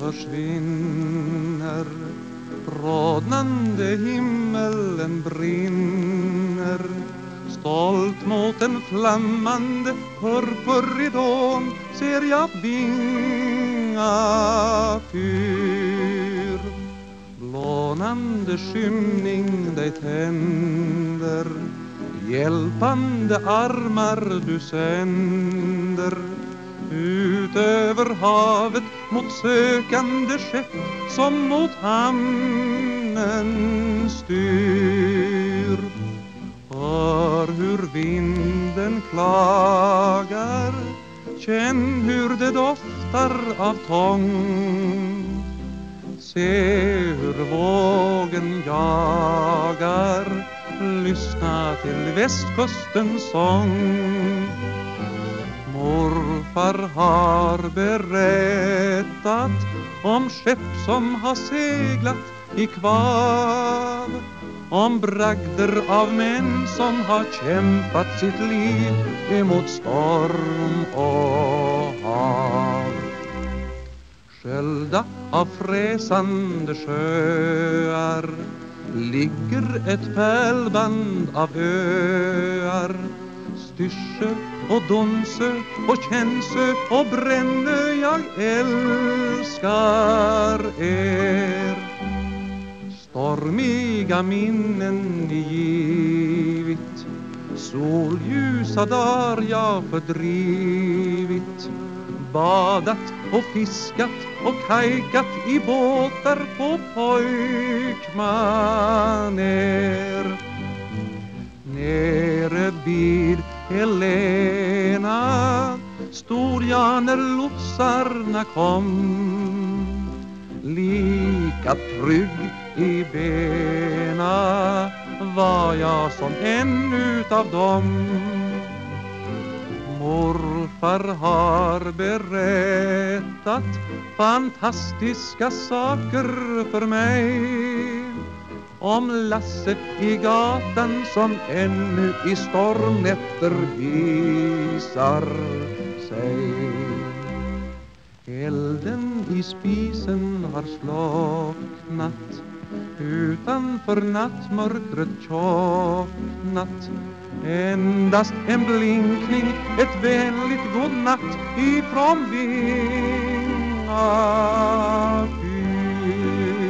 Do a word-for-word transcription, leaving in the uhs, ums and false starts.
försvinner, rodnande himmelen brinner, stolt mot en flammande purpurridån ser jag vinga fyr. Blånande skymning dig tänder, hjälpande armar du sänder, ut över havet mot sökande skepp som mot hamnen styr. Hör hur vinden klagar, känn hur det doftar av tång. Se hur vågen jagar, lyssna till västkustens sång. Morfar har berättat om skepp som har seglat i kvav, om bragder av män som har kämpat sitt liv emot storm och hav. Skölda av fräsande sjöar ligger ett pärlband av öar, Styrsö och Donsö och Känsö och Brännö, jag älskar er. Stormiga minnen ni givit, solljusa dagar jag fördrivit, badat och fiskat och kajkat i båtar på pojkmaner. Nere vid Helena stod jag när lotsarna kom, lika trygg i bena var jag som en utav dem. Morfar har berättat fantastiska saker för mig, om Lasse i gatan som ännu i stormnätter visar sig. Elden i spisen har slocknat, utanför nattmörkret tjocknat. Endast en blinkning, ett vänligt godnatt ifrån Vinga fyr.